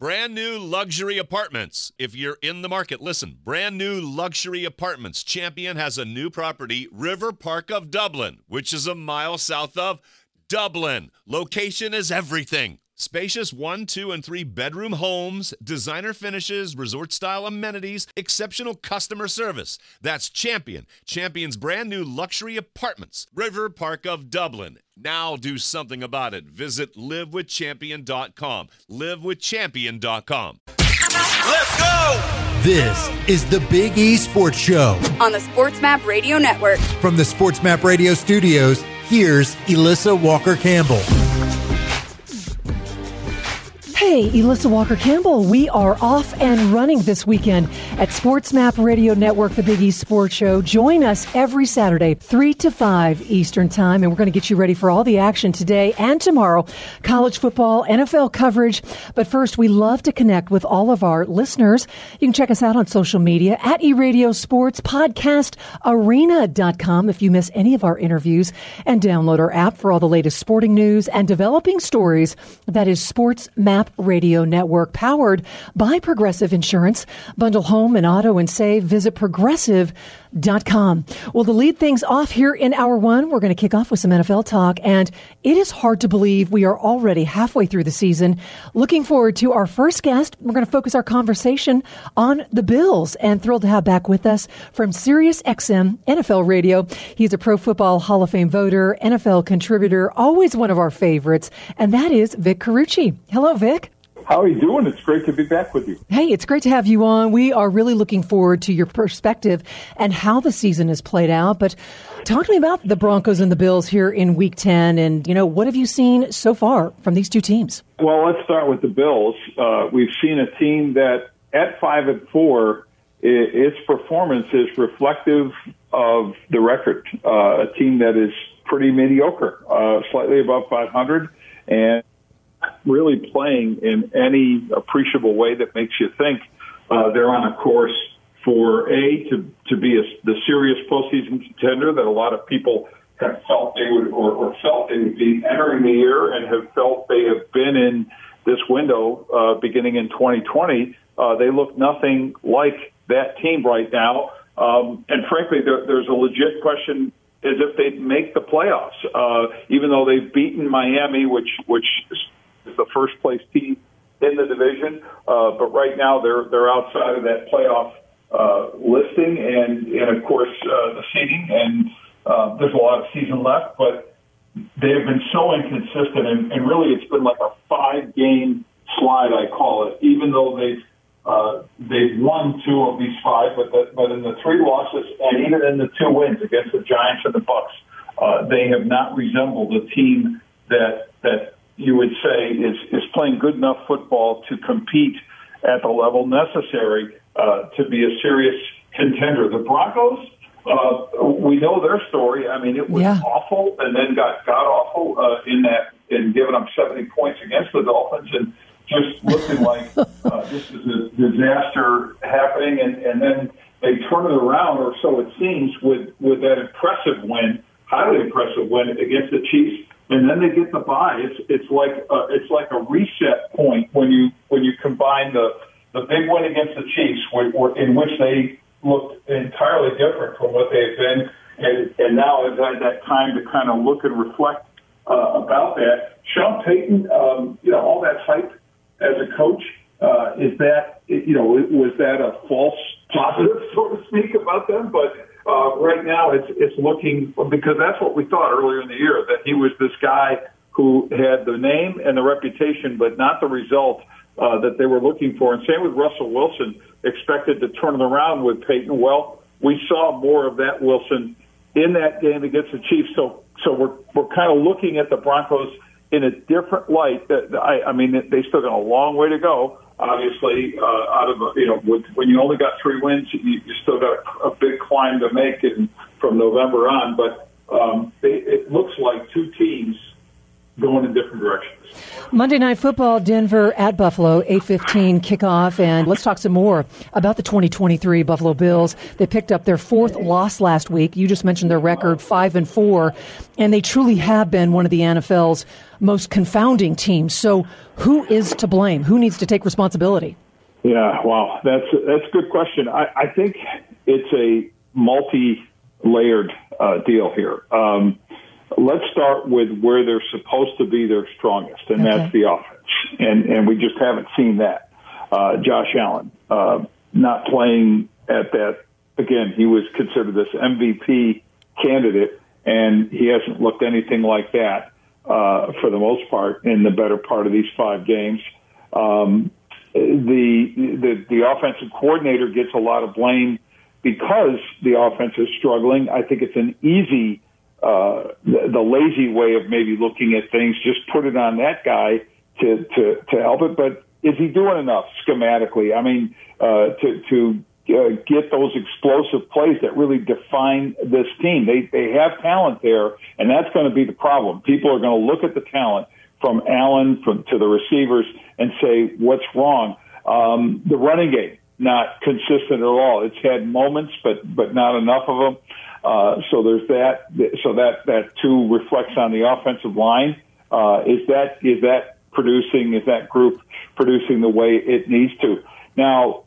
Brand new luxury apartments. If you're in the market, listen. Brand new luxury apartments. Champion has a new property, River Park of Dublin, which is a mile south of Dublin. Location is everything. Spacious 1, 2, and 3 bedroom homes, designer finishes, resort-style amenities, exceptional customer service. That's Champion. Champion's brand new luxury apartments, River Park of Dublin. Now do something about it. Visit livewithchampion.com. Livewithchampion.com. Let's go! This is the Big E Sports Show on the SportsMap Radio Network. From the SportsMap Radio studios, here's Elissa Walker-Campbell. Hey, Elissa Walker-Campbell. We are off and running this weekend at SportsMap Radio Network, the Big East Sports Show. Join us every Saturday, 3 to 5 Eastern Time, and we're going to get you ready for all the action today and tomorrow. College football, NFL coverage. But first, we love to connect with all of our listeners. You can check us out on social media at eRadio Sports, podcastarena.com if you miss any of our interviews, and download our app for all the latest sporting news and developing stories. That is SportsMap Radio Network, powered by Progressive Insurance. Bundle home and auto and save. Visit progressive.com. Well, to lead things off here in hour one, we're going to kick off with some NFL talk, and it is hard to believe we are already halfway through the season. Looking forward to our first guest. We're going to focus our conversation on the Bills, and thrilled to have back with us from SiriusXM NFL Radio. He's a Pro Football Hall of Fame voter, NFL contributor, always one of our favorites, and that is Vic Carucci. Hello, Vic. How are you doing? It's great to be back with you. Hey, it's great to have you on. We are really looking forward to your perspective and how the season has played out. But talk to me about the Broncos and the Bills here in Week 10. And, what have you seen so far from these two teams? Well, let's start with the Bills. We've seen a team that at 5-4, its performance is reflective of the record. A team that is pretty mediocre, slightly above 500, and really playing in any appreciable way that makes you think they're on a course for to be the serious postseason contender that a lot of people have felt they would or felt they would be entering the year and have felt they have been in this window beginning in 2020. They look nothing like that team right now, and frankly, there's a legit question as if they'd make the playoffs, even though they've beaten Miami, which is the first place team in the division, but right now they're outside of that playoff listing, and of course the seeding, and there's a lot of season left, but they have been so inconsistent, and really it's been like a 5-game slide, I call it, even though they've won 2 of these 5, but in the 3 losses and even in the 2 wins against the Giants and the Bucs, they have not resembled a team that you would say is playing good enough football to compete at the level necessary to be a serious contender. The Broncos, we know their story. I mean, it was awful, and then got awful in giving up 70 points against the Dolphins, and just looking like this is a disaster happening. And then they turn it around, or so it seems, with that impressive win, highly impressive win against the Chiefs. And then they get the bye. It's like a reset point when you combine the big win against the Chiefs, in which they looked entirely different from what they've been, and now has had that time to kind of look and reflect about that. Sean Payton, all that hype as a coach, was that a false positive, so to speak, about them? But right now it's looking, because that's what we thought earlier in the year, that he was this guy who had the name and the reputation, but not the result that they were looking for. And same with Russell Wilson, expected to turn it around with Peyton. Well, we saw more of that Wilson in that game against the Chiefs. So we're kind of looking at the Broncos in a different light. I mean, they still got a long way to go. Obviously, when you only got 3 wins, you still got a big climb to make from November on. But it looks like 2 teams going in different directions. Monday Night Football, Denver at Buffalo, 8:15 kickoff. And let's talk some more about the 2023 Buffalo Bills. They picked up their fourth loss last week. You just mentioned their record, 5-4, and they truly have been one of the NFL's most confounding teams. So who is to blame? Who needs to take responsibility? Yeah, wow, that's a good question. I think it's a multi-layered deal here. Let's start with where they're supposed to be their strongest, and that's the offense. And we just haven't seen that. Josh Allen not playing at that. Again, he was considered this MVP candidate, and he hasn't looked anything like that for the most part in the better part of these 5 games. The offensive coordinator gets a lot of blame because the offense is struggling. I think it's an easy the lazy way of maybe looking at things, just put it on that guy to help it. But is he doing enough schematically? I mean, to get those explosive plays that really define this team. They have talent there, and that's going to be the problem. People are going to look at the talent from Allen to the receivers and say, what's wrong? The running game, not consistent at all. It's had moments, but not enough of them. So there's that. So that too reflects on the offensive line. Is that group producing the way it needs to? Now,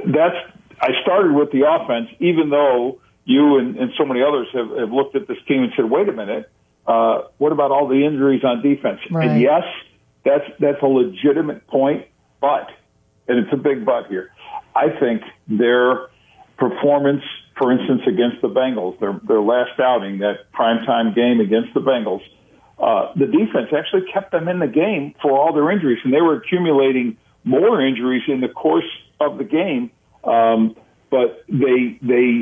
I started with the offense, even though you and so many others have looked at this team and said, wait a minute, what about all the injuries on defense? Right. And yes, that's a legitimate point, but, and it's a big but here, I think their performance, for instance, against the Bengals, their last outing, that primetime game against the Bengals, the defense actually kept them in the game for all their injuries, and they were accumulating more injuries in the course of the game, but they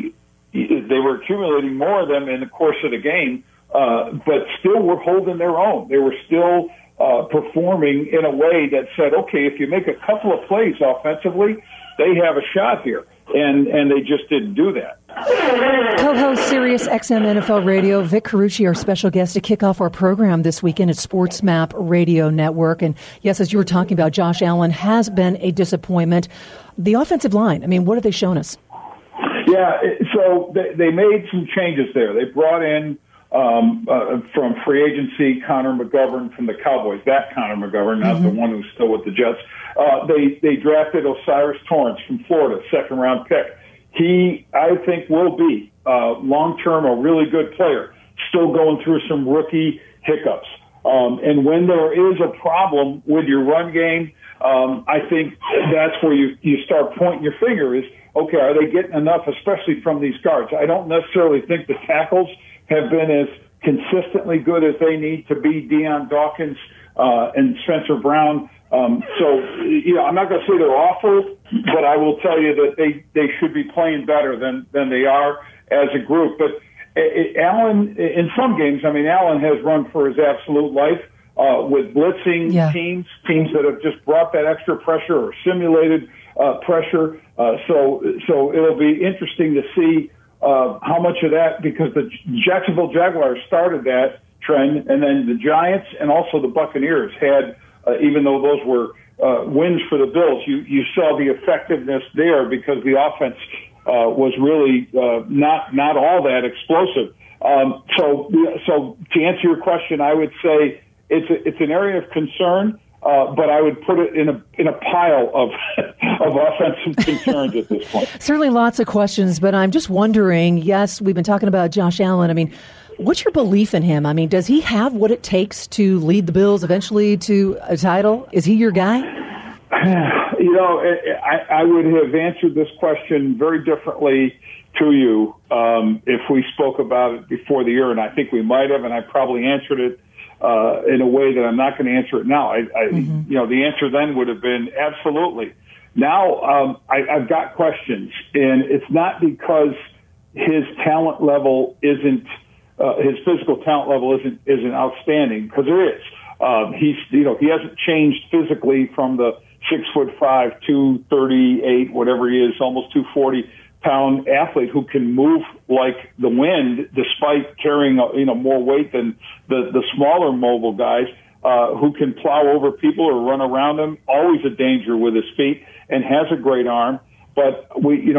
were accumulating more of them in the course of the game, but still were holding their own. They were still performing in a way that said, okay, if you make a couple of plays offensively, they have a shot here. And they just didn't do that. Co-host Sirius XM NFL Radio, Vic Carucci, our special guest to kick off our program this weekend at Sports Map Radio Network. And yes, as you were talking about, Josh Allen has been a disappointment. The offensive line, I mean, what have they shown us? Yeah, so they made some changes there. They brought in from free agency Connor McGovern from the Cowboys. That Connor McGovern, not the one who's still with the Jets. They drafted Osiris Torrance from Florida, 2nd-round pick. He, I think, will be long-term a really good player, still going through some rookie hiccups. And when there is a problem with your run game, I think that's where you start pointing your finger is, okay, are they getting enough, especially from ththese guards? I don't necessarily think the tackles have been as consistently good as they need to be. Deion Dawkins and Spencer Brown. So, I'm not going to say they're awful, but I will tell you that they should be playing better than they are as a group. But Allen, in some games, Allen has run for his absolute life with blitzing teams that have just brought that extra pressure or simulated pressure. So it'll be interesting to see how much of that, because the Jacksonville Jaguars started that trend, and then the Giants and also the Buccaneers had, even though those were wins for the Bills, you saw the effectiveness there because the offense was really not all that explosive. So to answer your question, I would say it's an area of concern. But I would put it in a pile of offensive concerns at this point. Certainly lots of questions, but I'm just wondering, yes, we've been talking about Josh Allen. What's your belief in him? Does he have what it takes to lead the Bills eventually to a title? Is he your guy? I would have answered this question very differently to you if we spoke about it before the year, and I think we might have, and I probably answered it in a way that I'm not going to answer it now. The answer then would have been absolutely. Now I've got questions, and it's not because his talent level isn't, his physical talent level isn't outstanding, because there is. He hasn't changed physically from the 6'5", 238, whatever he is, almost 240-pound athlete who can move like the wind despite carrying more weight than the smaller mobile guys. who can plow over people or run around them. Always a danger with his feet and has a great arm. But he's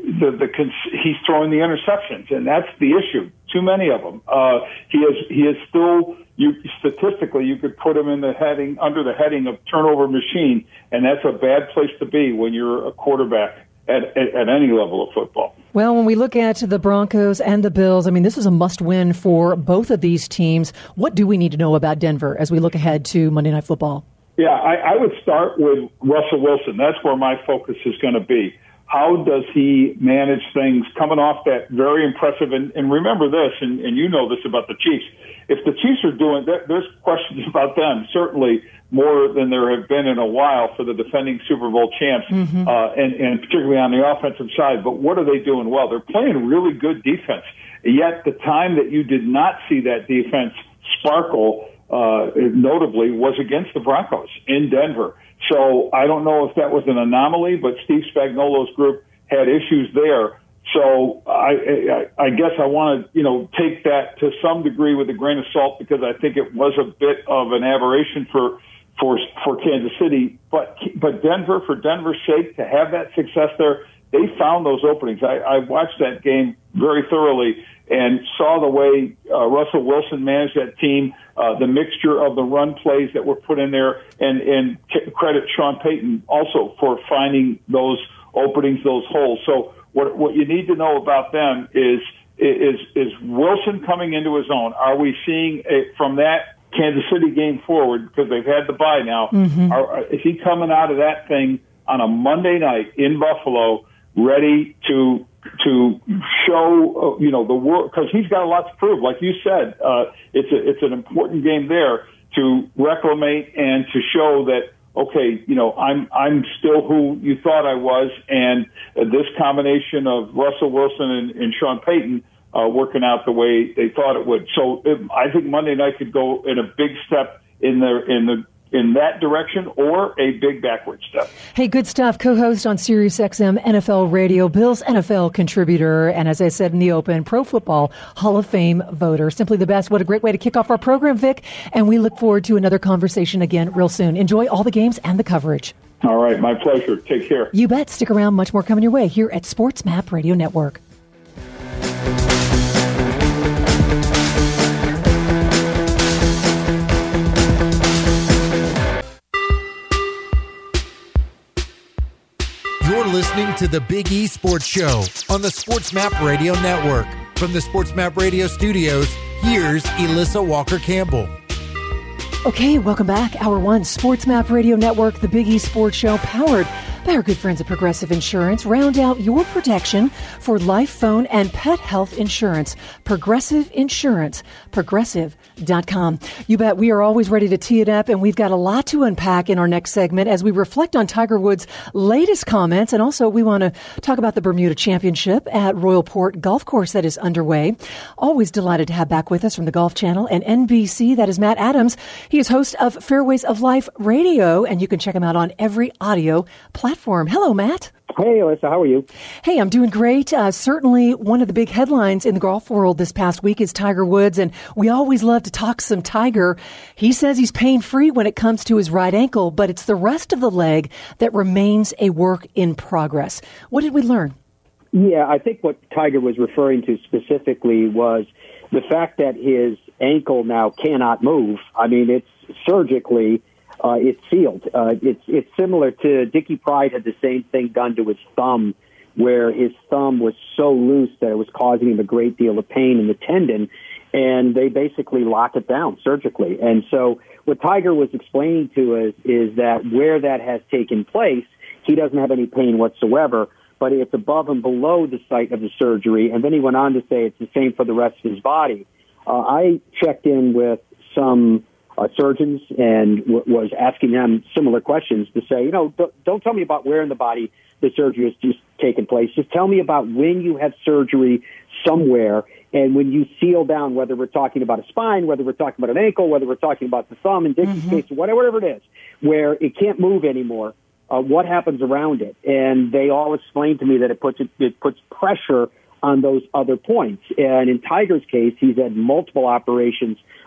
throwing the interceptions, and that's the issue. Too many of them. He is still. Statistically, you could put him in under the heading of turnover machine, and that's a bad place to be when you're a quarterback at any level of football. Well, when we look at the Broncos and the Bills, I mean, this is a must-win for both of these teams. What do we need to know about Denver as we look ahead to Monday Night Football? Yeah, I would start with Russell Wilson. That's where my focus is going to be. How does he manage things coming off that very impressive? And remember this, and you know this about the Chiefs. If the Chiefs are doing, there's questions about them, certainly more than there have been in a while for the defending Super Bowl champs, and particularly on the offensive side. But what are they doing well? They're playing really good defense. Yet the time that you did not see that defense sparkle, notably, was against the Broncos in Denver. So I don't know if that was an anomaly, but Steve Spagnuolo's group had issues there. So I guess I want to, take that to some degree with a grain of salt, because I think it was a bit of an aberration for Kansas City. But Denver, for Denver's sake, to have that success there, they found those openings. I watched that game very thoroughly and saw the way Russell Wilson managed that team, the mixture of the run plays that were put in there, and credit Sean Payton also for finding those openings, those holes. So what you need to know about them is Wilson coming into his own? Are we seeing from that Kansas City game forward, because they've had the bye now, is he coming out of that thing on a Monday night in Buffalo ready to show, the world, because he's got a lot to prove. Like you said, it's an important game there to reclamate and to show that, okay, I'm still who you thought I was, and this combination of Russell Wilson and Sean Payton working out the way they thought it would. So I think Monday night could go in a big step in that direction, or a big backward step. Hey, good stuff. Co-host on SiriusXM NFL Radio, Bills NFL contributor, and as I said in the open, Pro Football Hall of Fame voter. Simply the best. What a great way to kick off our program, Vic, and we look forward to another conversation again real soon. Enjoy all the games and the coverage. All right, my pleasure. Take care. You bet. Stick around. Much more coming your way here at Sports Map Radio Network. You're listening to the Big E Sports Show on the Sports Map Radio Network. From the Sports Map Radio studios, here's Elissa Walker-Campbell. Okay, welcome back. Hour 1, Sports Map Radio Network, the Big E Sports Show, powered by our good friends at Progressive Insurance. Round out your protection for life, phone, and pet health insurance. Progressive Insurance, progressive.com. You bet we are always ready to tee it up, and we've got a lot to unpack in our next segment as we reflect on Tiger Woods' latest comments, and also we want to talk about the Bermuda Championship at Royal Port Golf Course that is underway. Always delighted to have back with us from the Golf Channel and NBC, that is Matt Adams. He is host of Fairways of Life Radio, and you can check him out on every audio platform. Hello, Matt. Hey, Alyssa, how are you? Hey, I'm doing great. Certainly one of the big headlines in the golf world this past week is Tiger Woods, and we always love to talk some Tiger. He says he's pain-free when it comes to his right ankle, but it's the rest of the leg that remains a work in progress. What did we learn? Yeah, I think what Tiger was referring to specifically was the fact that his ankle now cannot move. I mean, it's surgically... it's sealed. It's similar to Dickie Pride had the same thing done to his thumb, where his thumb was so loose that it was causing him a great deal of pain in the tendon, and they basically lock it down surgically. And so what Tiger was explaining to us is that where that has taken place, he doesn't have any pain whatsoever, but it's above and below the site of the surgery. And then he went on to say it's the same for the rest of his body. I checked in with some surgeons and was asking them similar questions to say, don't tell me about where in the body the surgery has just taken place. Just tell me about when you have surgery somewhere, and when you seal down, whether we're talking about a spine, whether we're talking about an ankle, whether we're talking about the thumb, in Dickie's case, whatever it is, where it can't move anymore, what happens around it? And they all explained to me that it puts pressure on those other points. And in Tiger's case, he's had multiple operations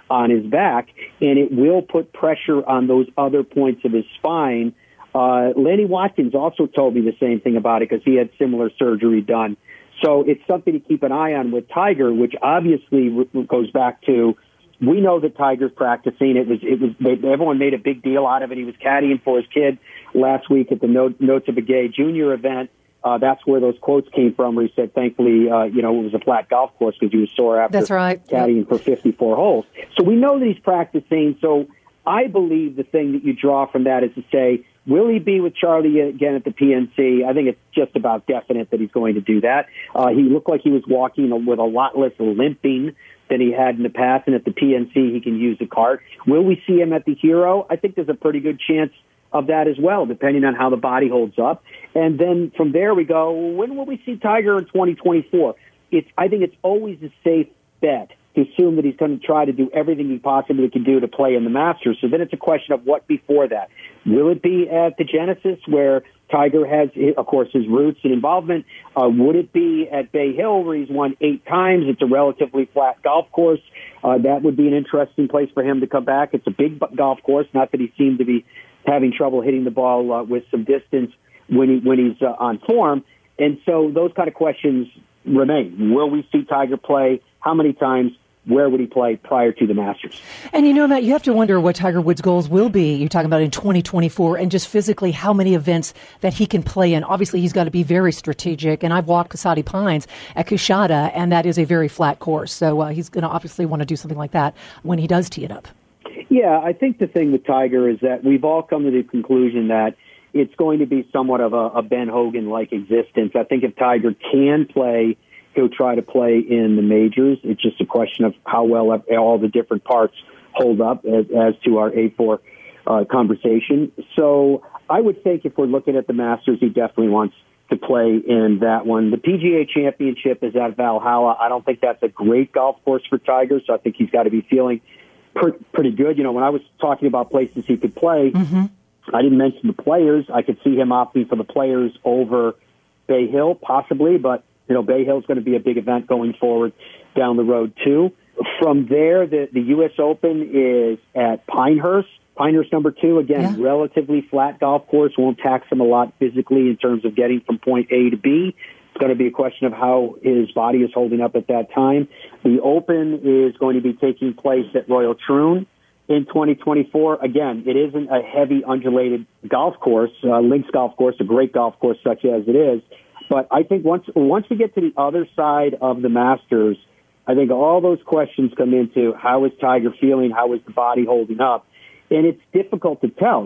on his back, and it will put pressure on those other points of his spine. Lanny Watkins also told me the same thing about it because he had similar surgery done. So it's something to keep an eye on with Tiger, which obviously goes back to, we know that Tiger's practicing. Everyone made a big deal out of it. He was caddying for his kid last week at the Notah Begay Junior event. That's where those quotes came from, where he said, thankfully, it was a flat golf course because he was sore after caddying for 54 holes. So we know that he's practicing. So I believe the thing that you draw from that is to say, will he be with Charlie again at the PNC? I think it's just about definite that he's going to do that. He looked like he was walking with a lot less limping than he had in the past, and at the PNC he can use a cart. Will we see him at the Hero? I think there's a pretty good chance of that as well, depending on how the body holds up. And then from there we go, when will we see Tiger in 2024? I think it's always a safe bet to assume that he's going to try to do everything he possibly can do to play in the Masters. So then it's a question of what before that. Will it be at the Genesis where Tiger has, of course, his roots and involvement? Would it be at Bay Hill where he's won 8 times? It's a relatively flat golf course. That would be an interesting place for him to come back. It's a big golf course, not that he seemed to be having trouble hitting the ball with some distance when he's on form. And so those kind of questions remain. Will we see Tiger play? How many times? Where would he play prior to the Masters? And Matt, you have to wonder what Tiger Woods' goals will be. You're talking about in 2024 and just physically how many events that he can play in. Obviously, he's got to be very strategic. And I've walked Casati Pines at Coushatta, and that is a very flat course. So he's going to obviously want to do something like that when he does tee it up. Yeah, I think the thing with Tiger is that we've all come to the conclusion that it's going to be somewhat of a Ben Hogan-like existence. I think if Tiger can play, he'll try to play in the majors. It's just a question of how well all the different parts hold up as to our A4 conversation. So I would think if we're looking at the Masters, he definitely wants to play in that one. The PGA Championship is at Valhalla. I don't think that's a great golf course for Tiger, so I think he's got to be feeling pretty good. When I was talking about places he could play, I didn't mention the Players. I could see him opting for the Players over Bay Hill, possibly, but Bay Hill's going to be a big event going forward down the road, too. From there, the U.S. Open is at Pinehurst. Pinehurst number 2, again, relatively flat golf course, won't tax him a lot physically in terms of getting from point A to B. It's going to be a question of how his body is holding up at that time. The Open is going to be taking place at Royal Troon in 2024. Again, it isn't a heavy undulated golf course, links golf course, a great golf course such as it is. But I think once we get to the other side of the Masters, I think all those questions come into how is Tiger feeling, how is the body holding up, and it's difficult to tell.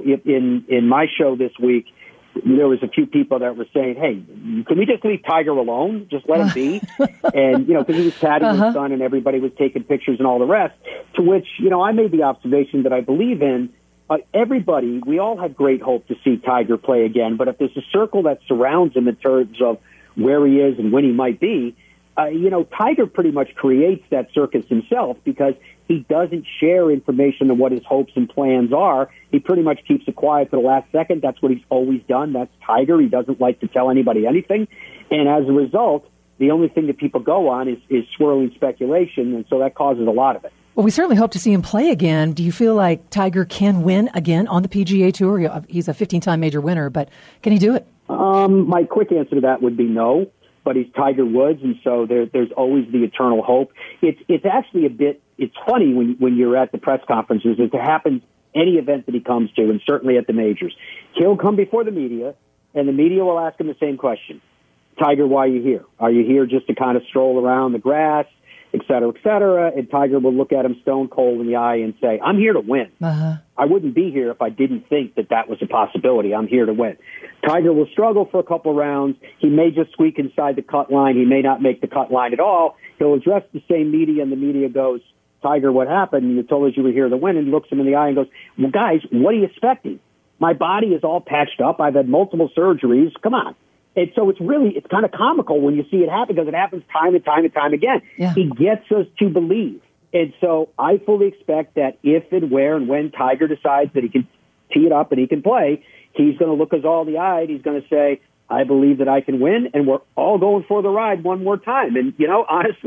In my show this week, there was a few people that were saying, "Hey, can we just leave Tiger alone? Just let him be." And because he was caddying his son, and everybody was taking pictures and all the rest. To which I made the observation that I believe in. Everybody, we all have great hope to see Tiger play again, but if there's a circle that surrounds him in terms of where he is and when he might be, Tiger pretty much creates that circus himself because he doesn't share information on what his hopes and plans are. He pretty much keeps it quiet to the last second. That's what he's always done. That's Tiger. He doesn't like to tell anybody anything. And as a result, the only thing that people go on is swirling speculation, and so that causes a lot of it. Well, we certainly hope to see him play again. Do you feel like Tiger can win again on the PGA Tour? He's a 15-time major winner, but can he do it? My quick answer to that would be no, but he's Tiger Woods, and so there's always the eternal hope. It's actually it's funny when you're at the press conferences. It happens any event that he comes to, and certainly at the majors. He'll come before the media, and the media will ask him the same question. Tiger, why are you here? Are you here just to kind of stroll around the grass? Et cetera, and Tiger will look at him stone cold in the eye and say, I'm here to win. I wouldn't be here if I didn't think that was a possibility. I'm here to win. Tiger will struggle for a couple rounds. He may just squeak inside the cut line. He may not make the cut line at all. He'll address the same media, and the media goes, Tiger, what happened? You told us you were here to win. And he looks him in the eye and goes, well, guys, what are you expecting? My body is all patched up. I've had multiple surgeries. Come on. And so it's kind of comical when you see it happen because it happens time and time and time again. Yeah. He gets us to believe. And so I fully expect that if and where and when Tiger decides that he can tee it up and he can play, he's going to look us all in the eye. He's going to say, I believe that I can win, and we're all going for the ride one more time. And, honestly,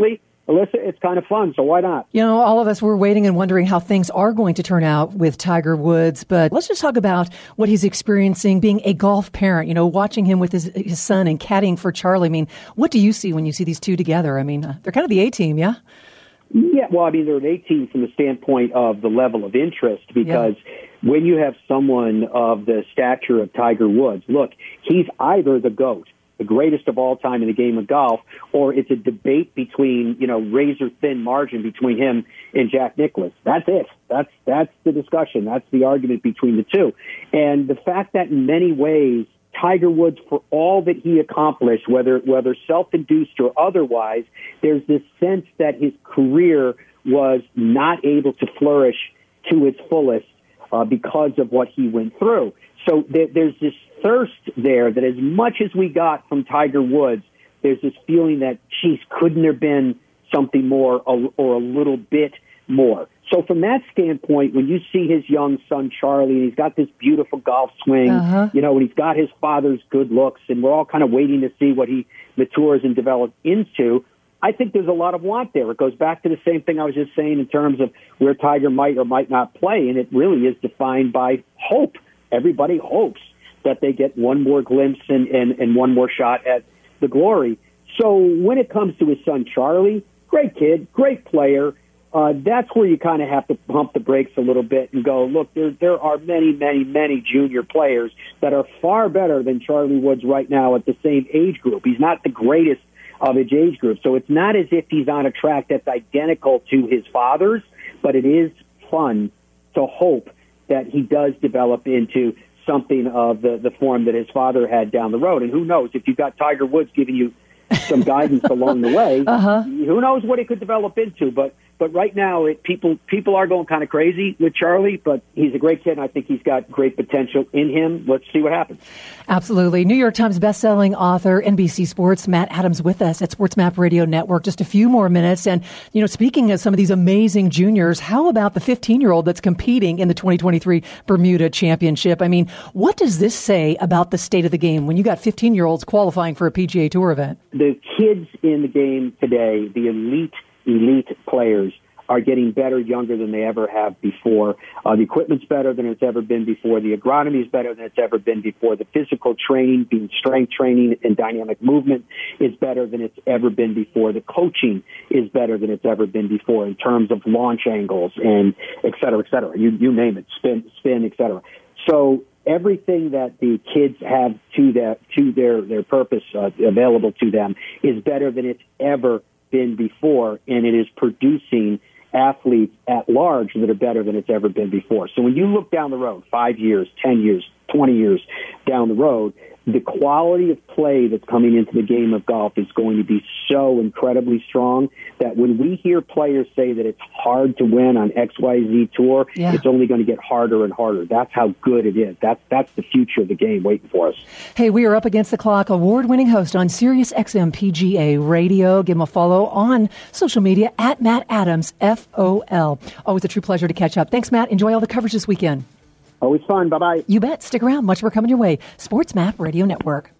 Alyssa, it's kind of fun, so why not? You know, all of us were waiting and wondering how things are going to turn out with Tiger Woods, but let's just talk about what he's experiencing being a golf parent, you know, watching him with his son and caddying for Charlie. I mean, what do you see when you see these two together? I mean, they're kind of the A-team, yeah? Yeah, well, I mean, they're an A-team from the standpoint of the level of interest, because when you have someone of the stature of Tiger Woods, look, he's either the GOAT, the greatest of all time in the game of golf, or it's a debate between, you know, razor-thin margin between him and Jack Nicklaus. That's it. That's the discussion. That's the argument between the two. And the fact that in many ways, Tiger Woods, for all that he accomplished, whether self-induced or otherwise, there's this sense that his career was not able to flourish to its fullest because of what he went through. So there's this thirst there that as much as we got from Tiger Woods, there's this feeling that, geez, couldn't there been something more or a little bit more? So from that standpoint, when you see his young son, Charlie, and he's got this beautiful golf swing, you know, and he's got his father's good looks, and we're all kind of waiting to see what he matures and develops into, I think there's a lot of want there. It goes back to the same thing I was just saying in terms of where Tiger might or might not play, and it really is defined by hope. Everybody hopes that they get one more glimpse and one more shot at the glory. So when it comes to his son, Charlie, great kid, great player, that's where you kind of have to pump the brakes a little bit and go, look, there are many, many, many junior players that are far better than Charlie Woods right now at the same age group. He's not the greatest of his age group. So it's not as if he's on a track that's identical to his father's, but it is fun to hope that he does develop into something of the form that his father had down the road. And who knows, if you've got Tiger Woods giving you some guidance along the way, who knows what it could develop into. But right now, people are going kind of crazy with Charlie, but he's a great kid, and I think he's got great potential in him. Let's see what happens. Absolutely. New York Times bestselling author, NBC Sports, Matt Adams with us at SportsMap Radio Network. Just a few more minutes. And, you know, speaking of some of these amazing juniors, how about the 15-year-old that's competing in the 2023 Bermuda Championship? I mean, what does this say about the state of the game when you got 15-year-olds qualifying for a PGA Tour event? The kids in the game today, the elite players, are getting better younger than they ever have before. The equipment's better than it's ever been before. The agronomy is better than it's ever been before. The physical training, being strength training and dynamic movement, is better than it's ever been before. The coaching is better than it's ever been before in terms of launch angles and et cetera, et cetera. You name it, spin, et cetera. So everything that the kids have to their purpose available to them is better than it's ever been before, and it is producing athletes at large that are better than it's ever been before. So when you look down the road, 5 years, 10 years, 20 years down the road, the quality of play that's coming into the game of golf is going to be so incredibly strong that when we hear players say that it's hard to win on XYZ tour, it's only going to get harder and harder. That's how good it is. That's the future of the game waiting for us. Hey, we are up against the clock. Award-winning host on Sirius XM PGA Radio. Give him a follow on social media at Matt Adams, FOL. Always a true pleasure to catch up. Thanks, Matt. Enjoy all the coverage this weekend. Always fun. Bye-bye. You bet. Stick around. Much more coming your way. Sports Map Radio Network.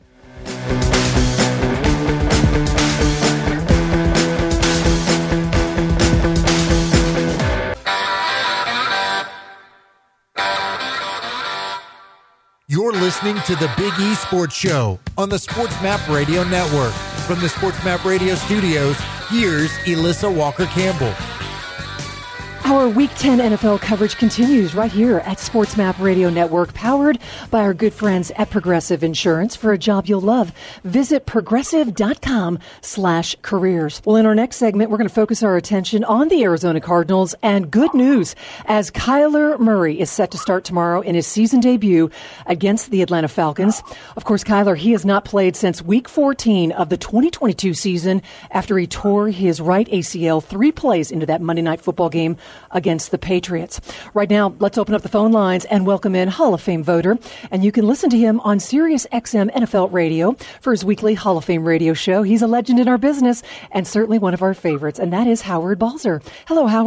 You're listening to the Big E Sports Show on the Sports Map Radio Network. From the Sports Map Radio studios, here's Elissa Walker-Campbell. Our Week 10 NFL coverage continues right here at Sports Map Radio Network, powered by our good friends at Progressive Insurance. For a job you'll love, visit progressive.com/careers. Well, in our next segment, we're going to focus our attention on the Arizona Cardinals, and good news, as Kyler Murray is set to start tomorrow in his season debut against the Atlanta Falcons. Of course, Kyler, he has not played since Week 14 of the 2022 season after he tore his right ACL 3 plays into that Monday Night Football game against the Patriots. Right now, let's open up the phone lines and welcome in Hall of Fame voter. And you can listen to him on Sirius XM NFL Radio for his weekly Hall of Fame radio show. He's a legend in our business and certainly one of our favorites, and that is Howard Balzer. Hello, Howard.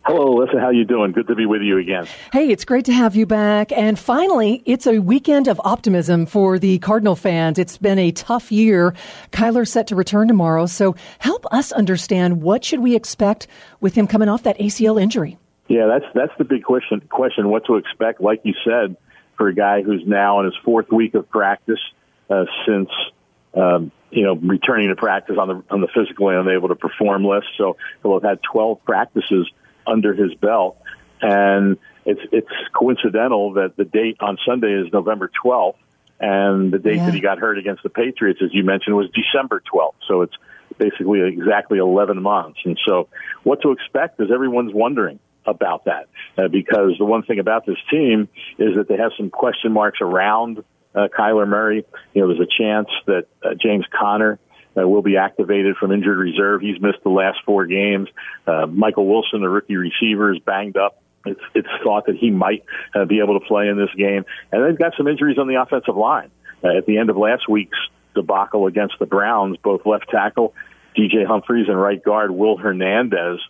Hello, Alyssa. How you doing? Good to be with you again. Hey, it's great to have you back. And finally, it's a weekend of optimism for the Cardinal fans. It's been a tough year. Kyler's set to return tomorrow. So help us understand, what should we expect with him coming off that ACL injury? Yeah, that's the big question, what to expect, like you said, for a guy who's now in his fourth week of practice since returning to practice on the physically unable to perform list. So he'll have had 12 practices under his belt, and it's coincidental that the date on Sunday is November 12th, and the date that he got hurt against the Patriots, as you mentioned, was December 12th. So it's basically exactly 11 months. And so what to expect is everyone's wondering about that, because the one thing about this team is that they have some question marks around Kyler Murray. There's a chance that James Conner will be activated from injured reserve. He's missed the last 4 games. Michael Wilson, the rookie receiver, is banged up. It's thought that he might be able to play in this game. And they've got some injuries on the offensive line. At the end of last week's debacle against the Browns, both left tackle DJ Humphries and right guard Will Hernandez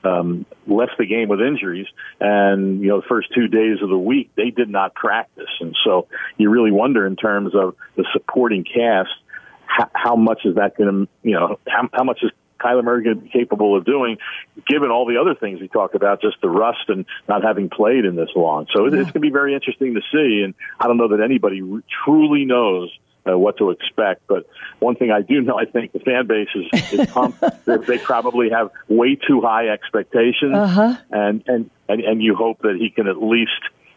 left the game with injuries. And, the first 2 days of the week, they did not practice. And so you really wonder, in terms of the supporting cast, how much is that going to, how much is Kyler Murray going to be capable of doing, given all the other things he talked about, just the rust and not having played in this long. So it's going to be very interesting to see. And I don't know that anybody truly knows what to expect. But one thing I do know, I think the fan base is pumped. They probably have way too high expectations. And you hope that he can at least,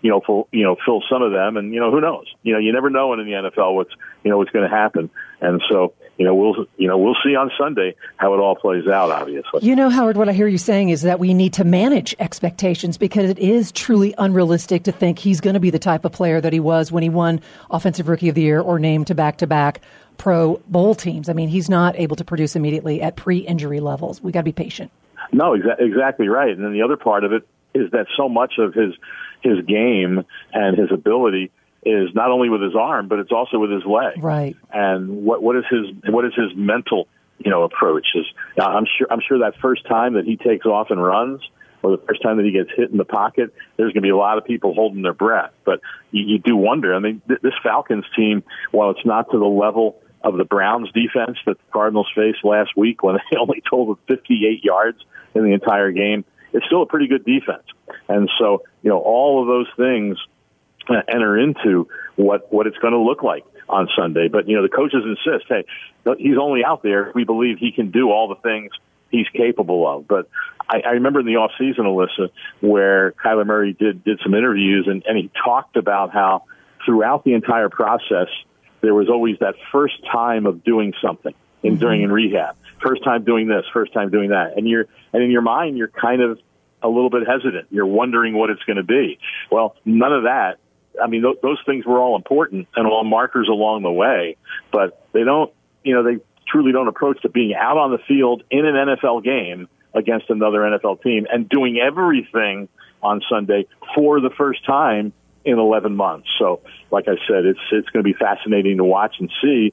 fill some of them. And, who knows? You never know in the NFL what's going to happen. And so, we'll see on Sunday how it all plays out, obviously. Howard, what I hear you saying is that we need to manage expectations, because it is truly unrealistic to think he's going to be the type of player that he was when he won Offensive Rookie of the Year or named to back-to-back Pro Bowl teams. I mean, he's not able to produce immediately at pre-injury levels. We got to be patient. No, exactly right. And then the other part of it is that so much of his game and his ability is not only with his arm, but it's also with his leg. Right. And what is his mental, approach? I'm sure that first time that he takes off and runs, or the first time that he gets hit in the pocket, there's going to be a lot of people holding their breath. But you do wonder. I mean, this Falcons team, while it's not to the level of the Browns defense that the Cardinals faced last week, when they only totaled 58 yards in the entire game, it's still a pretty good defense. And so, all of those things enter into what it's going to look like on Sunday. But, the coaches insist, hey, he's only out there if we believe he can do all the things he's capable of. But I remember in the offseason, Alyssa, where Kyler Murray did some interviews, and he talked about how throughout the entire process, there was always that first time of doing something during rehab. First time doing this, first time doing that. And in your mind, you're kind of a little bit hesitant. You're wondering what it's going to be. Well, none of that. I mean, those things were all important and all markers along the way, but they don't, they truly don't approach to being out on the field in an NFL game against another NFL team and doing everything on Sunday for the first time in 11 months. So, like I said, it's going to be fascinating to watch and see,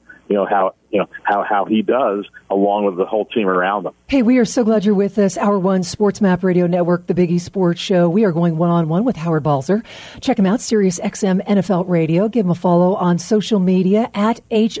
how he does along with the whole team around him. Hey, we are so glad you're with us. Hour One Sports Map Radio Network, the Big E Sports Show. We are going one-on-one with Howard Balzer. Check him out, Sirius XM NFL Radio. Give him a follow on social media at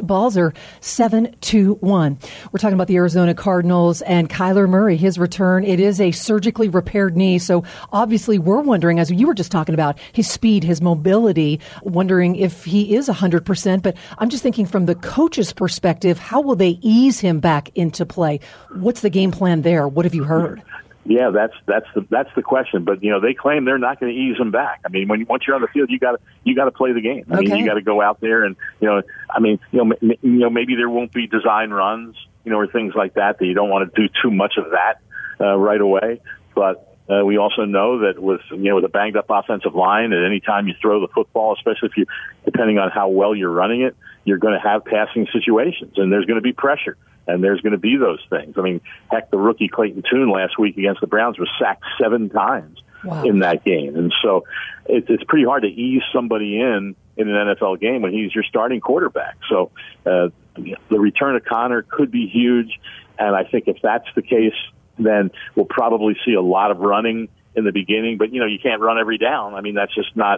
HBalzer721. We're talking about the Arizona Cardinals and Kyler Murray, his return. It is a surgically repaired knee. So obviously we're wondering, as you were just talking about, his speed, his mobility, wondering if he is 100%. But I'm just thinking from the coach's perspective, how will they ease him back into play? What's the game plan there? What have you heard? Yeah, that's the question. But they claim they're not going to ease him back. I mean, once you're on the field, you got to play the game. I mean, you got to go out there and maybe there won't be design runs, or things like that you don't want to do too much of that right away. But we also know that with a banged up offensive line, at any time you throw the football, especially if depending on how well you're running it, you're going to have passing situations, and there's going to be pressure, and there's going to be those things. I mean, heck, the rookie Clayton Tune last week against the Browns was sacked 7 times in that game, and so it's pretty hard to ease somebody in an NFL game when he's your starting quarterback. So the return of Conner could be huge, and I think if that's the case, then we'll probably see a lot of running in the beginning, but you can't run every down. I mean, that's just not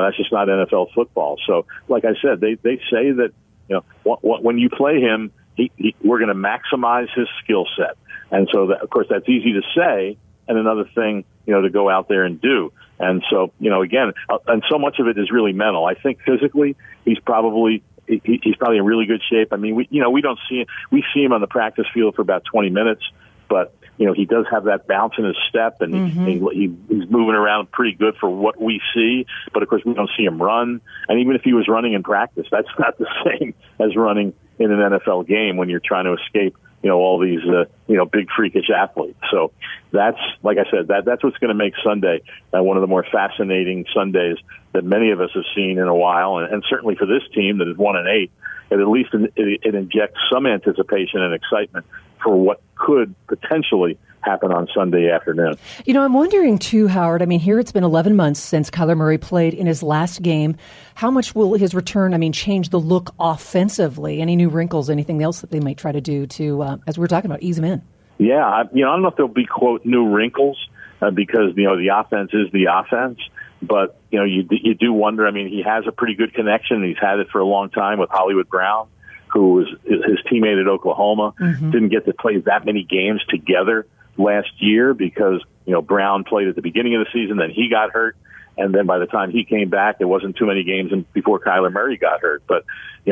NFL football. So, like I said, they say that when you play him, we're going to maximize his skill set, and so that, of course that's easy to say, and another thing to go out there and do. And so again, and so much of it is really mental. I think physically he's probably in really good shape. I mean, we don't see him. We see him on the practice field for about 20 minutes, but he does have that bounce in his step, and he's moving around pretty good for what we see. But of course, we don't see him run. And even if he was running in practice, that's not the same as running in an NFL game when you're trying to escape all these big freakish athletes. So that's, like I said, that's what's going to make Sunday one of the more fascinating Sundays that many of us have seen in a while, and certainly for this team that is 1-8, at least it injects some anticipation and excitement for what could potentially happen on Sunday afternoon. I'm wondering too, Howard, I mean, here it's been 11 months since Kyler Murray played in his last game. How much will his return, change the look offensively? Any new wrinkles, anything else that they might try to do to, as we were talking about, ease him in? Yeah, I don't know if there'll be, quote, new wrinkles because, the offense is the offense. But, you do wonder. I mean, he has a pretty good connection. He's had it for a long time with Hollywood Brown, who was his teammate at Oklahoma. Didn't get to play that many games together last year because, Brown played at the beginning of the season, then he got hurt. And then by the time he came back, there wasn't too many games before Kyler Murray got hurt. But,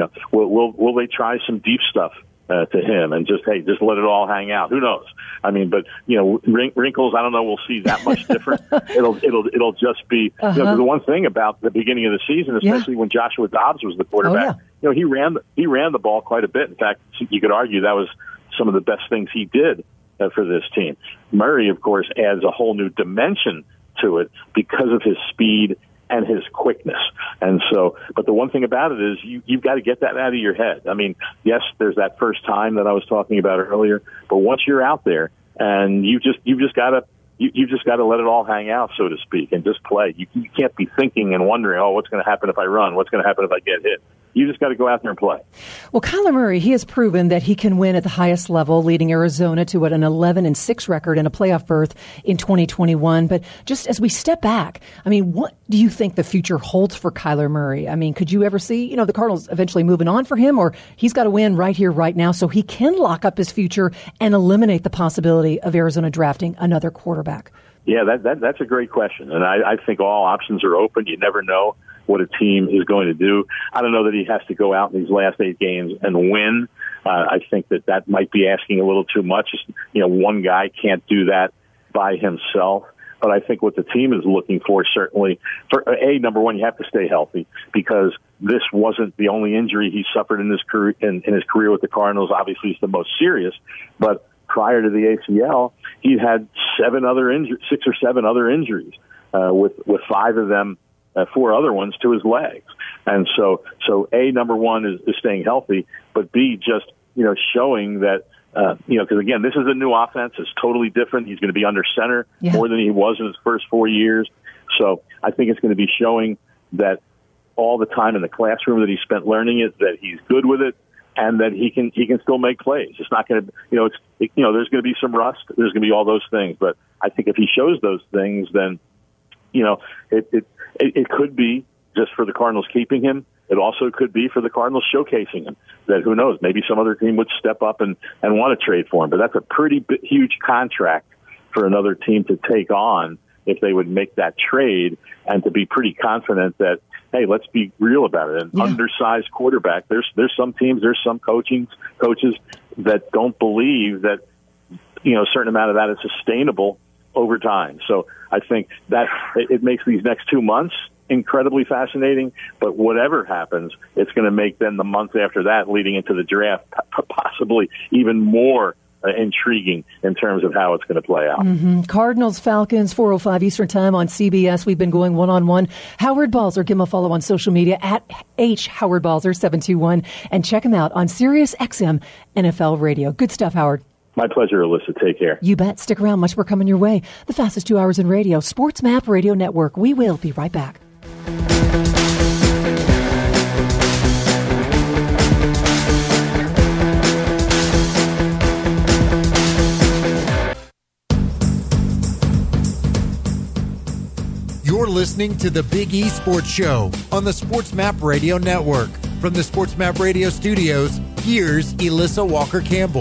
will they try some deep stuff to him and just let it all hang out? Who knows? I mean, but, wrinkles, I don't know, we'll see that much different. It'll just be, the one thing about the beginning of the season, especially when Joshua Dobbs was the quarterback, he ran the ball quite a bit. In fact, you could argue that was some of the best things he did for this team. Murray, of course, adds a whole new dimension to it because of his speed and his quickness. And so, but the one thing about it is you've got to get that out of your head. I mean, yes, there's that first time that I was talking about earlier, but once you're out there and you've just got to let it all hang out, so to speak, and just play. You can't be thinking and wondering, what's going to happen if I run? What's going to happen if I get hit? You just got to go out there and play. Well, Kyler Murray, he has proven that he can win at the highest level, leading Arizona to an 11-6 record and a playoff berth in 2021. But just as we step back, what do you think the future holds for Kyler Murray? Could you ever see, the Cardinals eventually moving on for him, or he's got to win right here, right now, so he can lock up his future and eliminate the possibility of Arizona drafting another quarterback? Yeah, that's a great question. And I think all options are open. You never know what a team is going to do. I don't know that he has to go out in these last 8 games and win. I think that might be asking a little too much. One guy can't do that by himself. But I think what the team is looking for, certainly, number one, you have to stay healthy because this wasn't the only injury he suffered in his career. In his career with the Cardinals, obviously, it's the most serious. But prior to the ACL, he had 6 or 7 other injuries, with 5 of them. 4 other ones to his legs. And so number one is staying healthy, but B, just, showing that, because again, this is a new offense. It's totally different. He's going to be under center more than he was in his first 4 years. So I think it's going to be showing that all the time in the classroom that he spent learning it, that he's good with it and that he can still make plays. It's not going to, there's going to be some rust. There's going to be all those things. But I think if he shows those things, then, it could be just for the Cardinals keeping him. It also could be for the Cardinals showcasing him. That who knows, maybe some other team would step up and want to trade for him. But that's a pretty huge contract for another team to take on if they would make that trade, and to be pretty confident that, hey, let's be real about it. An undersized quarterback, there's some teams, there's some coaches that don't believe that, a certain amount of that is sustainable over time. So I think that it makes these next 2 months incredibly fascinating, but whatever happens, it's going to make then the month after that leading into the draft possibly even more intriguing in terms of how it's going to play out. Cardinals, Falcons, 4:05 Eastern Time on CBS. We've been going one-on-one. Howard Balzer, give him a follow on social media at @HowardBalzer721 and check him out on Sirius XM NFL Radio. Good stuff, Howard. My pleasure, Alyssa. Take care. You bet. Stick around. Much more coming your way. The fastest 2 hours in radio. Sports Map Radio Network. We will be right back. listening to the Big E Sports Show on the Sports Map Radio Network. From the Sports Map Radio studios, here's Elissa Walker-Campbell.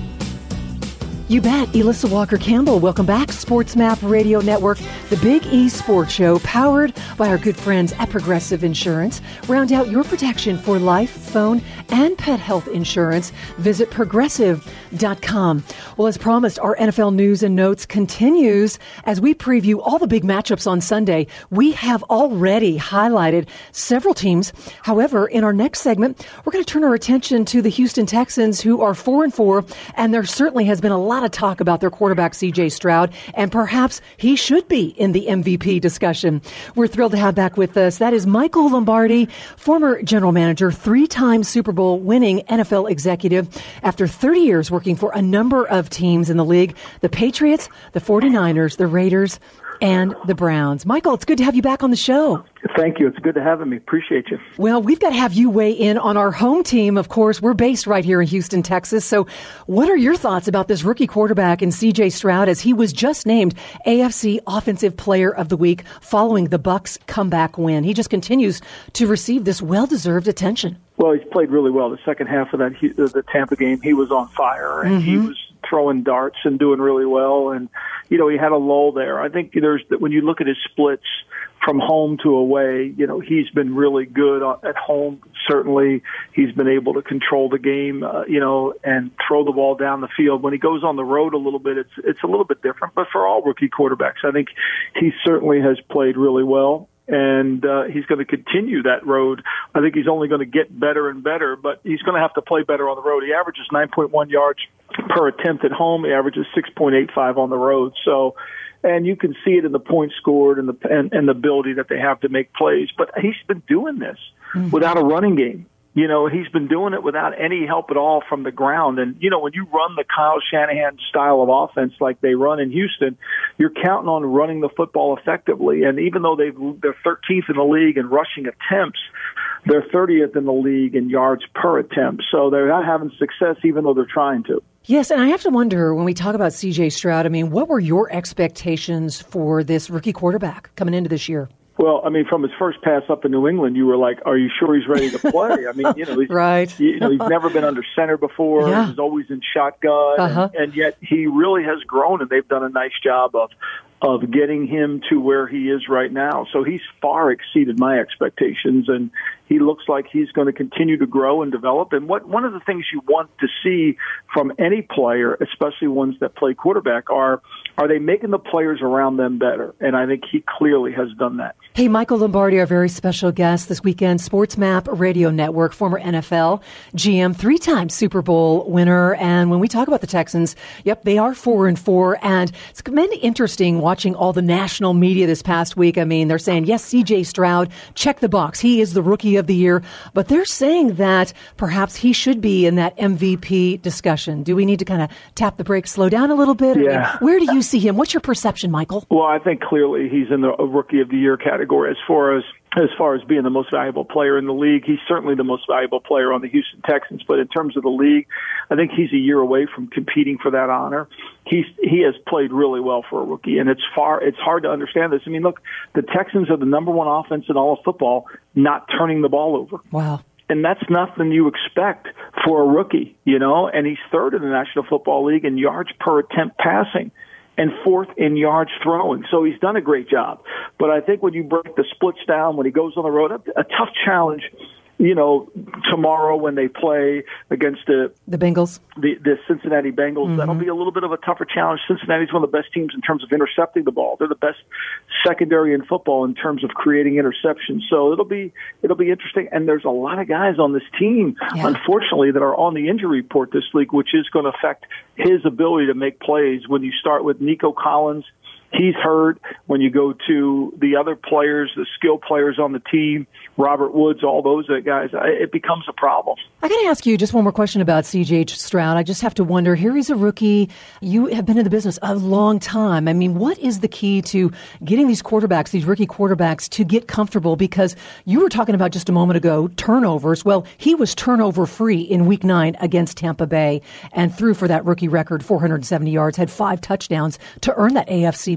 You bet. Elissa Walker-Campbell. Welcome back. Sports Map Radio Network, the Big E Sports Show, powered by our good friends at Progressive Insurance. Round out your protection for life, phone, and pet health insurance. Visit Progressive.com. Well, as promised, our NFL news and notes continues as we preview all the big matchups on Sunday. We have already highlighted several teams. However, in our next segment, we're going to turn our attention to the Houston Texans, who are 4-4, and there certainly has been a lot of talk about their quarterback, C.J. Stroud, and perhaps he should be in the MVP discussion. We're thrilled to have back with us. That is Michael Lombardi, former general manager, 3-time Super Bowl winning NFL executive. After 30 years working for a number of teams in the league, the Patriots, the 49ers, the Raiders, and the Browns. Michael, it's good to have you back on the show. Thank you. It's good to have me. Appreciate you. Well, we've got to have you weigh in on our home team. Of course, we're based right here in Houston, Texas. So what are your thoughts about this rookie quarterback in C.J. Stroud, as he was just named AFC Offensive Player of the Week following the Bucs' comeback win? He just continues to receive this well-deserved attention. Well, he's played really well. The second half of the Tampa game, he was on fire, and he was throwing darts and doing really well. And, you know, he had a lull there. I think when you look at his splits from home to away, you know, he's been really good at home. Certainly, he's been able to control the game, you know, and throw the ball down the field. When he goes on the road a little bit, it's a little bit different. But for all rookie quarterbacks, I think he certainly has played really well. And he's going to continue that road. I think he's only going to get better and better, but he's going to have to play better on the road. He averages 9.1 yards per attempt at home. He averages 6.85 on the road. So, and you can see it in the points scored and the ability that they have to make plays. But he's been doing this without a running game. You know, he's been doing it without any help at all from the ground. And, you know, when you run the Kyle Shanahan style of offense like they run in Houston, you're counting on running the football effectively. And even though they're 13th in the league in rushing attempts, they're 30th in the league in yards per attempt. So they're not having success even though they're trying to. Yes, and I have to wonder, when we talk about C.J. Stroud, I mean, what were your expectations for this rookie quarterback coming into this year? Well, I mean, from his first pass up in New England, you were like, "Are you sure he's ready to play?" I mean, you know, right? You know, he's never been under center before. Yeah. He's always in shotgun, and yet he really has grown, and they've done a nice job of getting him to where he is right now. So he's far exceeded my expectations, and he looks like he's going to continue to grow and develop. And one of the things you want to see from any player, especially ones that play quarterback, are they making the players around them better? And I think he clearly has done that. Hey, Michael Lombardi, our very special guest this weekend, Sports Map Radio Network, former NFL GM, 3-time Super Bowl winner. And when we talk about the Texans, yep, they are 4-4. And it's been interesting watching all the national media this past week. I mean, they're saying, yes, C.J. Stroud, check the box. He is the rookie of the year. But they're saying that perhaps he should be in that MVP discussion. Do we need to kind of tap the brakes, slow down a little bit? Yeah. I mean, where do you see him? What's your perception, Michael? Well, I think clearly he's in the rookie of the year category as far as being the most valuable player in the league. He's certainly the most valuable player on the Houston Texans. But in terms of the league, I think he's a year away from competing for that honor. He has played really well for a rookie, and it's hard to understand this. I mean, look, the Texans are the number one offense in all of football, not turning the ball over. Wow. And that's nothing you expect for a rookie, you know, and he's third in the National Football League in yards per attempt passing and fourth in yards throwing. So he's done a great job. But I think when you break the splits down, when he goes on the road, a tough challenge, you know, tomorrow when they play against the Bengals, the Cincinnati Bengals, that'll be a little bit of a tougher challenge. Cincinnati's one of the best teams in terms of intercepting the ball. They're the best secondary in football in terms of creating interceptions. So it'll be interesting. And there's a lot of guys on this team, unfortunately, that are on the injury report this week, which is going to affect his ability to make plays. When you start with Nico Collins, he's hurt. When you go to the other players, the skill players on the team, Robert Woods, all those guys, it becomes a problem. I got to ask you just one more question about C.J. Stroud. I just have to wonder, here he's a rookie. You have been in the business a long time. I mean, what is the key to getting these quarterbacks, these rookie quarterbacks, to get comfortable? Because you were talking about just a moment ago, turnovers. Well, he was turnover-free in Week 9 against Tampa Bay and threw for that rookie record, 470 yards, had 5 touchdowns to earn that AFC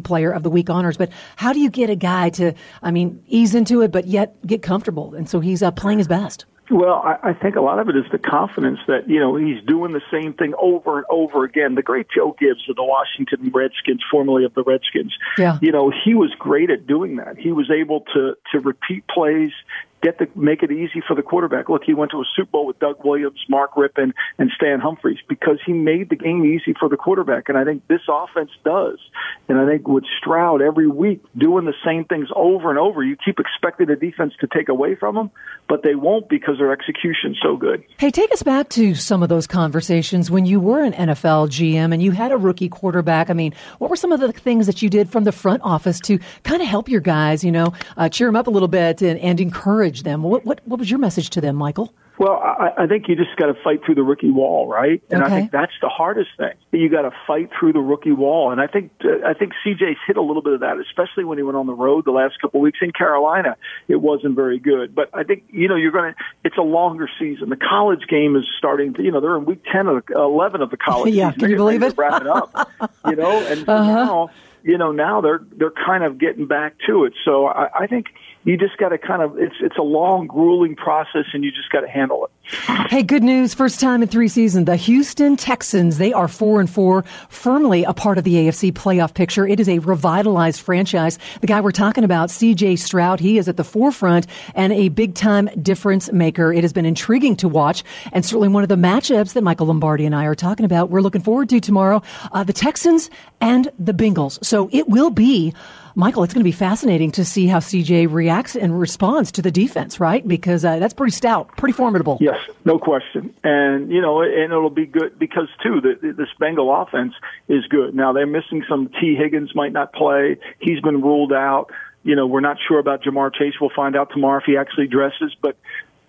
Player of the Week honors. But how do you get a guy to, ease into it, but yet get comfortable? And so he's playing his best. Well, I think a lot of it is the confidence that, he's doing the same thing over and over again. The great Joe Gibbs of the Washington Redskins, formerly of the Redskins, he was great at doing that. He was able to repeat plays, make it easy for the quarterback. Look, he went to a Super Bowl with Doug Williams, Mark Rippon, and Stan Humphries because he made the game easy for the quarterback. And I think this offense does. And I think with Stroud every week doing the same things over and over, you keep expecting the defense to take away from them, but they won't because their execution's so good. Hey, take us back to some of those conversations when you were an NFL GM and you had a rookie quarterback. What were some of the things that you did from the front office to kind of help your guys, cheer them up a little bit and encourage them? What was your message to them, Michael? Well, I think you just got to fight through the rookie wall, right? And I think that's the hardest thing. You got to fight through the rookie wall, and I think CJ's hit a little bit of that, especially when he went on the road the last couple of weeks in Carolina. It wasn't very good, but I think it's a longer season. The college game is starting to, they're in week 10 of 11 of the college season. Can you believe it? Wrap it up, and so now they're kind of getting back to it. So I think you just got to it's a long, grueling process, and you just got to handle it. Hey, good news. First time in 3 seasons, the Houston Texans, they are 4-4, firmly a part of the AFC playoff picture. It is a revitalized franchise. The guy we're talking about, C.J. Stroud, he is at the forefront and a big-time difference maker. It has been intriguing to watch, and certainly one of the matchups that Michael Lombardi and I are talking about, we're looking forward to tomorrow, the Texans and the Bengals. So it will be, Michael, it's going to be fascinating to see how CJ reacts and responds to the defense, right? Because that's pretty stout, pretty formidable. Yes, no question. And, and it'll be good because, too, this Bengal offense is good. Now, they're missing some. T. Higgins might not play. He's been ruled out. We're not sure about Jamar Chase. We'll find out tomorrow if he actually dresses. But,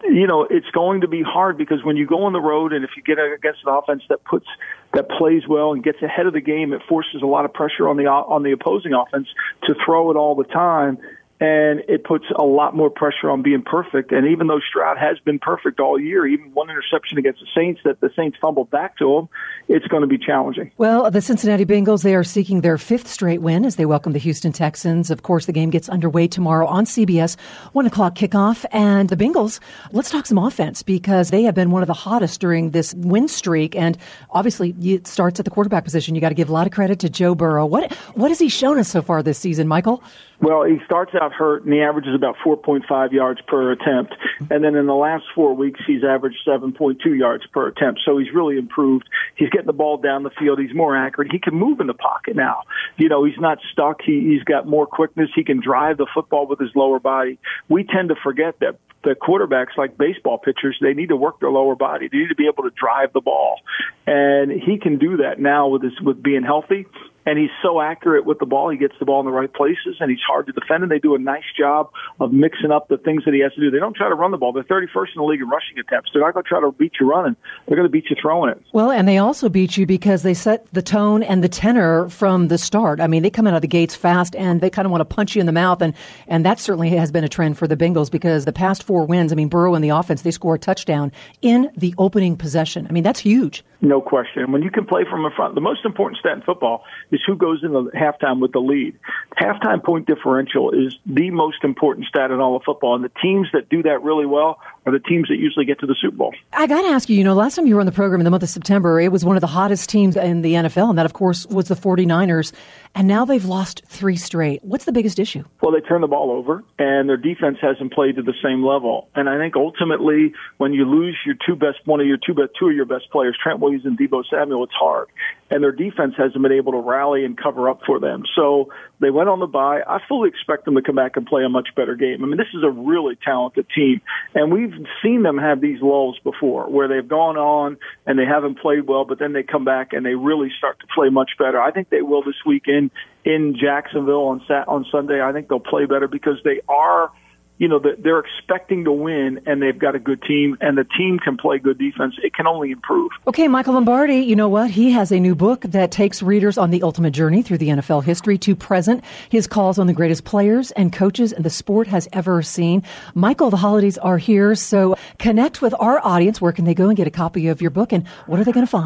it's going to be hard because when you go on the road and if you get against an offense that plays well and gets ahead of the game, it forces a lot of pressure on the opposing offense to throw it all the time. And it puts a lot more pressure on being perfect. And even though Stroud has been perfect all year, even one interception against the Saints that the Saints fumbled back to him, it's going to be challenging. Well, the Cincinnati Bengals, they are seeking their 5th straight win as they welcome the Houston Texans. Of course, the game gets underway tomorrow on CBS, 1 o'clock kickoff. And the Bengals, let's talk some offense because they have been one of the hottest during this win streak. And obviously, it starts at the quarterback position. You got to give a lot of credit to Joe Burrow. What has he shown us so far this season, Michael? Well, he starts out hurt, and he averages about 4.5 yards per attempt. And then in the last 4 weeks, he's averaged 7.2 yards per attempt. So he's really improved. He's getting the ball down the field. He's more accurate. He can move in the pocket now. He's not stuck. He's got more quickness. He can drive the football with his lower body. We tend to forget that the quarterbacks, like baseball pitchers, they need to work their lower body. They need to be able to drive the ball. And he can do that now with being healthy. And he's so accurate with the ball. He gets the ball in the right places, and he's hard to defend. And they do a nice job of mixing up the things that he has to do. They don't try to run the ball. They're 31st in the league in rushing attempts. They're not going to try to beat you running. They're going to beat you throwing it. Well, and they also beat you because they set the tone and the tenor from the start. They come out of the gates fast, and they kind of want to punch you in the mouth. And that certainly has been a trend for the Bengals because the past 4 wins, Burrow and the offense, they score a touchdown in the opening possession. That's huge. No question. When you can play from in front, the most important stat in football is who goes into halftime with the lead. Halftime point differential is the most important stat in all of football, and the teams that do that really well are the teams that usually get to the Super Bowl. I got to ask you, last time you were on the program in the month of September, it was one of the hottest teams in the NFL, and that, of course, was the 49ers, and now they've lost 3 straight. What's the biggest issue? Well, they turn the ball over, and their defense hasn't played to the same level. And I think ultimately, when you lose two of your best players, Trent Williams and Deebo Samuel, it's hard. And their defense hasn't been able to rally and cover up for them. So they went on the bye. I fully expect them to come back and play a much better game. This is a really talented team. And we've seen them have these lulls before where they've gone on and they haven't played well, but then they come back and they really start to play much better. I think they will this weekend in Jacksonville on Sunday. I think they'll play better because they are they're expecting to win, and they've got a good team, and the team can play good defense. It can only improve. Okay, Michael Lombardi, you know what? He has a new book that takes readers on the ultimate journey through the NFL history to present. His calls on the greatest players and coaches the sport has ever seen. Michael, the holidays are here, so connect with our audience. Where can they go and get a copy of your book, and what are they going to find?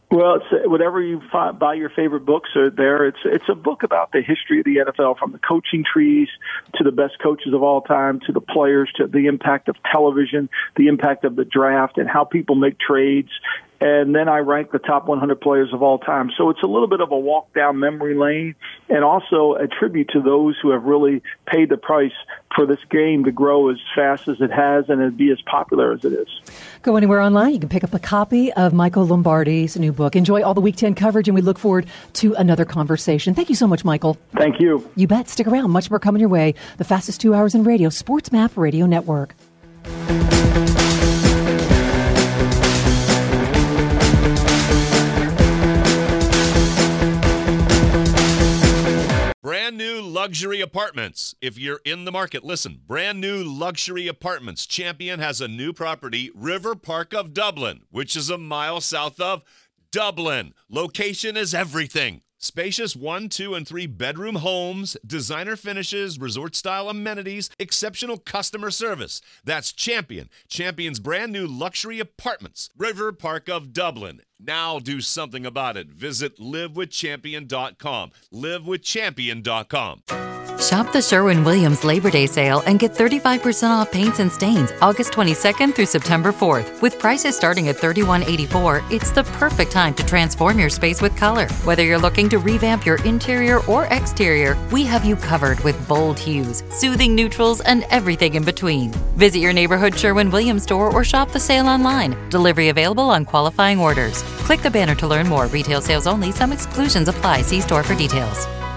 Well, it's whatever you buy your favorite books are there. It's a book about the history of the NFL, from the coaching trees to the best coaches of all time, to the players, to the impact of television, the impact of the draft, and how people make trades. And then I rank the top 100 players of all time. So it's a little bit of a walk down memory lane, and also a tribute to those who have really paid the price for this game to grow as fast as it has and to be as popular as it is. Go anywhere online. You can pick up a copy of Michael Lombardi's new book. Enjoy all the Week 10 coverage, and we look forward to another conversation. Thank you so much, Michael. Thank you. You bet. Stick around. Much more coming your way. The fastest 2 hours in radio, Sports Map Radio Network. Brand new luxury apartments. If you're in the market, listen. Brand new luxury apartments. Champion has a new property, River Park of Dublin, which is a mile south of Dublin. Location is everything. Spacious 1, 2, and 3 bedroom homes, designer finishes, resort-style amenities, exceptional customer service. That's Champion. Champion's brand new luxury apartments, River Park of Dublin. Now do something about it. Visit livewithchampion.com. livewithchampion.com. Shop the Sherwin-Williams Labor Day sale and get 35% off paints and stains August 22nd through September 4th. With prices starting at $31.84, it's the perfect time to transform your space with color. Whether you're looking to revamp your interior or exterior, we have you covered with bold hues, soothing neutrals, and everything in between. Visit your neighborhood Sherwin-Williams store or shop the sale online. Delivery available on qualifying orders. Click the banner to learn more. Retail sales only. Some exclusions apply. See store for details.